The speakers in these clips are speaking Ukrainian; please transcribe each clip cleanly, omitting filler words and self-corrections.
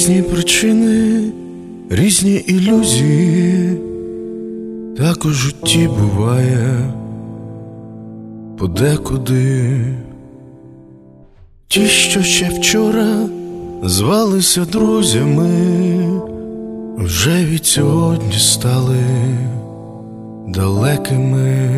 Різні причини, різні ілюзії, так у житті буває подекуди. Ті, що ще вчора звалися друзями, вже від сьогодні стали далекими.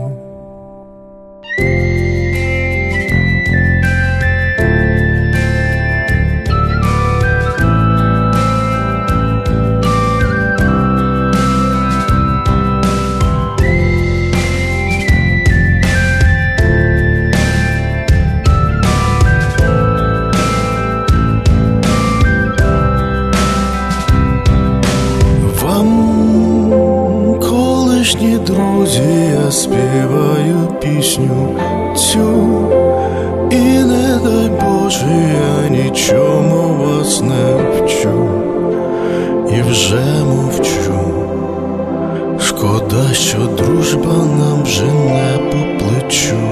Колишні друзі, я співаю пісню цю, і не дай Боже, я нічому вас не вчу, і вже мовчу. Шкода, що дружба нам вже не по плечу.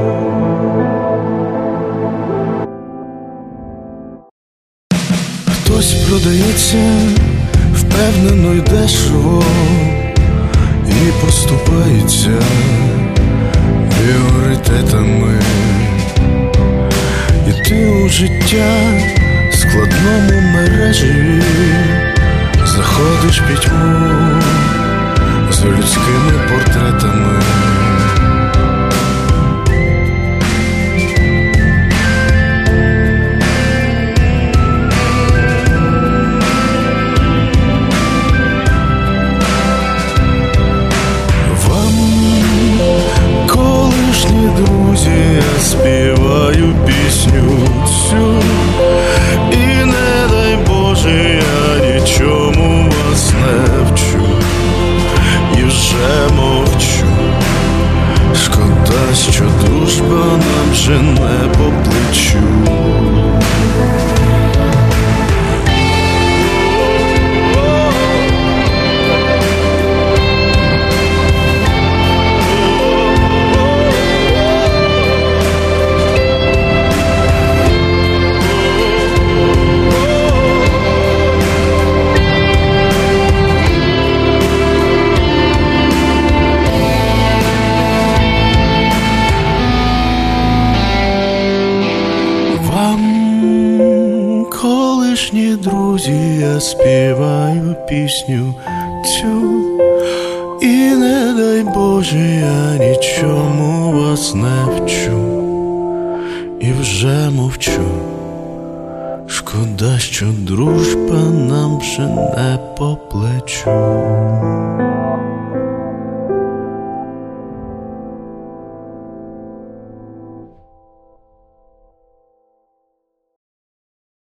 Хтось продається впевнено й дешево, і поступається пріоритетами. Іти у життя складному мережі, заходиш пітьму з людськими портретами. Друзі, я співаю пісню цю, і не дай Боже, я нічому вас не вчу, і вже мовчу. Шкода, що дружба нам вже не по плечу. Колишні друзі, я співаю пісню цю, і не дай Боже, я нічому вас не вчу, і вже мовчу. Шкода, що дружба нам вже не по плечу.